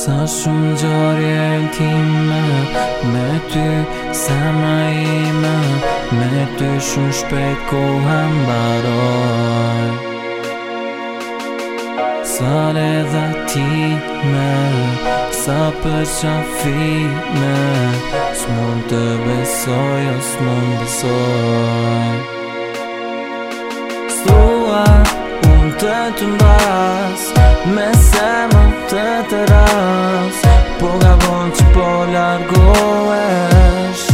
Sa shumë ngjarje intime me ty, zemra ime, me ty shumë shpejt koha mbaroj. Sa ledha time, sa përqafime, s'mund të besoj, o s'mund besoj. S'dua unë të mbas, me zemër të ras, po gabon që po largohesh.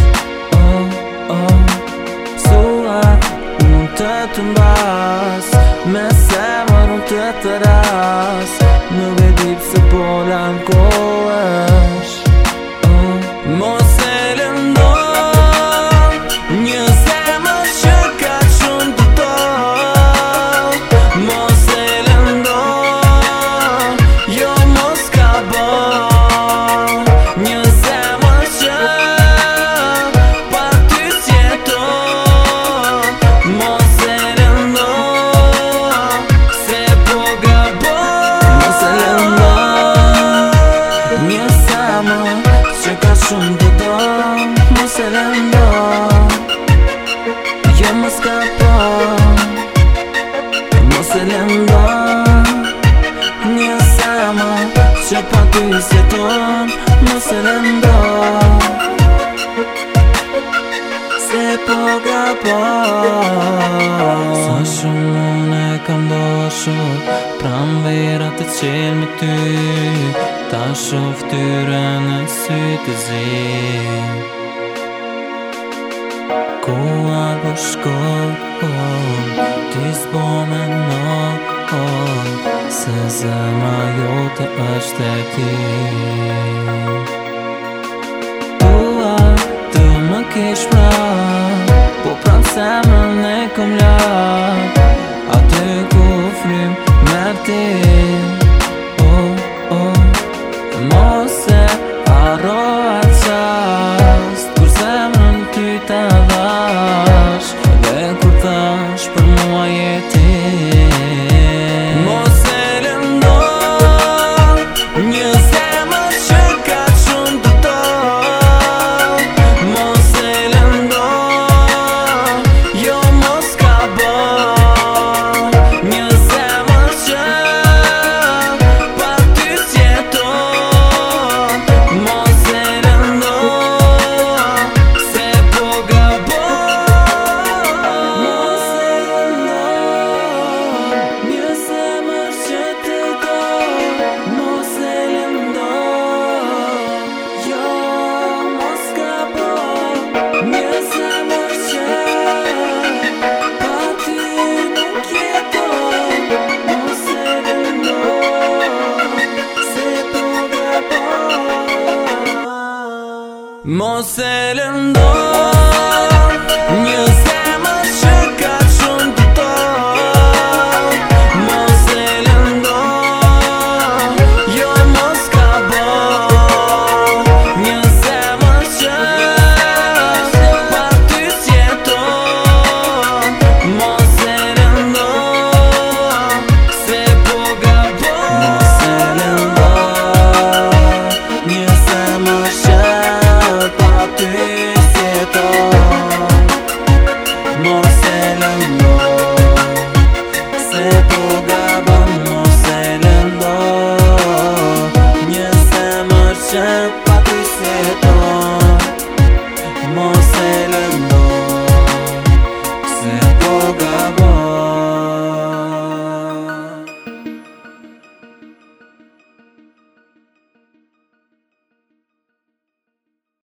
S'dua unë të mbas, me zemër të ras, nuk e di pse po largohesh. Mos e lëndon një zemër që ka shumë të dor. Mos e lëndon, jo mos ka bon. Një zemër që pa ty s'jeton. Mos e lëndon, se po gabon. Mos e lëndon, një zemër që ka shumë të dor. Mos e lëndon, jo mos ka bon. Mos e lëndon, një zemër që pa ty s'jeton. Mos e lëndon, se po gabon. Sa shumë unë e kam dashur, pran vera të qelë me ty, ta shoh ftyrën e sy të zi. Koha po shkon, ti s'po mendon, se zemra jote është e ti. Dua të më kesh pranë, po pran zemrën e kom larg, aty ku frym mertin. Mos e harro atë qast, kur zemrën ty ta dhash, dhe kur thash për mua je ti. Mos e lëndon, një zemër që ka shumë të dor. Mos e lëndon, jo mos ka bon. Një zemër që pa ty s'jeton. Mos e lëndon, se po gabon. Mos e lëndon, një zemër që të dor. Mos e lëndon, jo mos ka bon. Një zemër që pa ty nuk jeton. Mos e lëndon, se po gabon. Mos e lëndon, një